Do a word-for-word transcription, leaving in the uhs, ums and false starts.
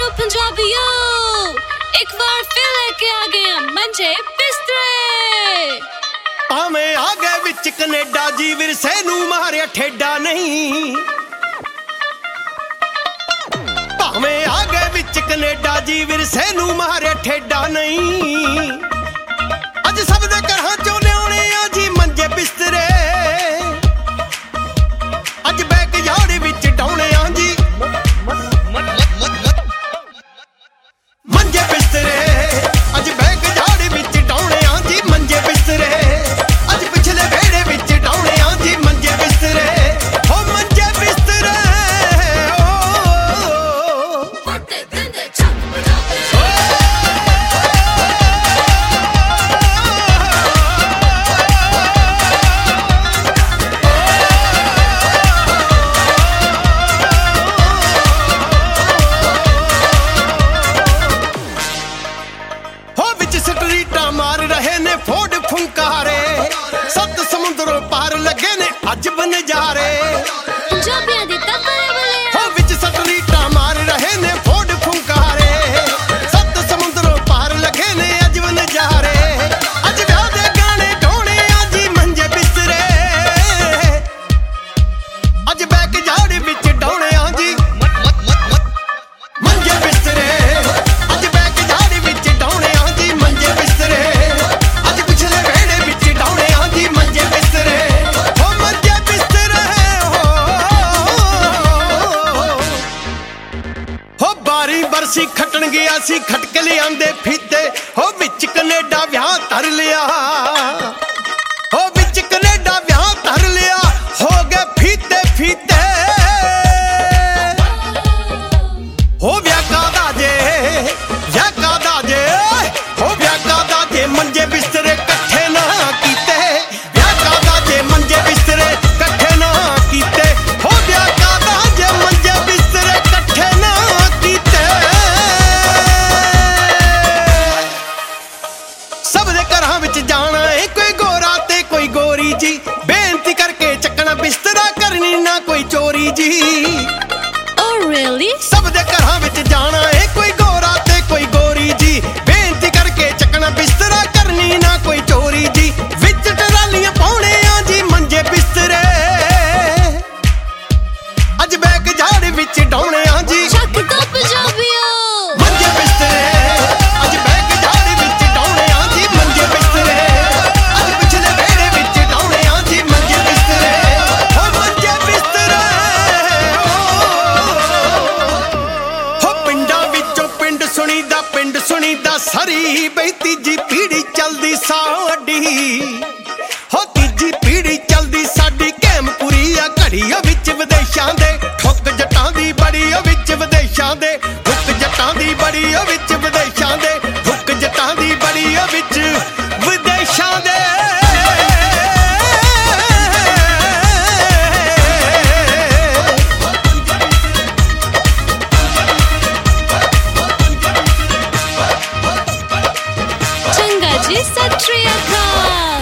Hello पंजाबियो, एक बार फिर लेके आ गए हम मंजे बिस्तरे। भावें आ गए विच कनेडा जी विरसे नूं मारिया ठेडा नहीं। भावें आ गए विच कनेडा जी विरसे नूं मारिया ठेडा नहीं। अज सब दे घरां चों लियाउने आ जी मंजे बिस्तरे। अज बैक यार्ड विच डाउणे आ जी मंजे बिस्तरे। अज बैक यार्ड विच डाउणे आ जी मंजे बिस्तरे। अज पिछले वेड़े विच डाउणे आ जी मंजे बिस्तरे। हो मंजे बिस्तरे स्ट्रीटा मार रहे ने फोड़ फुंकारे। सत समुद्रों पार लगे ने अज बनजारे। पंजाबियां दी तबले बले हो विच स्ट्रीटा मार रहे ने फोड़ फुंकारे। सत समुद्रों पार लगे ने अज बनजारे। अज व्याह दे गाने ढोणे आ जी मंजे बिस्तरे। अज बैक यार्ड विच ढोणे आ जी मंजे बिस्तरे। अज बैक यार्ड विच ढोणे आ जी मंजे बिस्तरे। अज पिछले वेड़े विच ढोणे आ जी मंजे बिस्तरे। हो मंजे बिस्तरे हो बारी बरसी खटन गया सी खटक लियांदे फीते। हो विच कनेडा व्याह धर लिया। हो विच कनेडा व्याह धर लिया। हो गए फीते फीते हो व्याह कादा जे व्याह कादा जे हो व्याह कादा जे मंजे बिस्तरे कट्ठे ना कीते। व्याह कादा जे मंजे बिस्तरे कट्ठे ना कीते। हो व्याह कादा जे मंजे बिस्तरे कट्ठे ना कीते। सब दे घरां विच जाना है कोई गोरा ते कोई गोरी जी। बेनती करके चकना बिस्तरा करनी ना कोई चोरी जी। Oh really? सब दे घरां विच जाना है कोई गोरा ते कोई गोरी जी। बेनती करके चकना बिस्तरा करनी ना कोई चोरी जी। विच टरालियां पाउणे आ जी मंजे बिस्तरे। अज बैक यार्ड विच डाउणे आ जी चक दो पंजाबियो मंजे बिस्तरे। अज बैक यार्ड विच डाउणे आ जी मंजे बिस्तरे। अज पिछले वेड़े विच डाउणे आ जी मंजे बिस्तरे। हो मंजे बिस्तरे हो पिंडां विचों पिंड सुणीदा पिंड सुणीदा सरी। बई तीजी पीढ़ी चलदी साडी। हो तीजी पीढ़ी चलदी साडी कैमपुरी आ घड़ी ओ विच विदेशां दे। ठुक जटां दी बड़ी ओ विच विदेशां दे। ठुक जटां दी बड़ी ओ विच विदेशां दे। ठुक जटां दी बड़ी ओ विच विदेशां दे। चंगा जी सत श्री अकाल।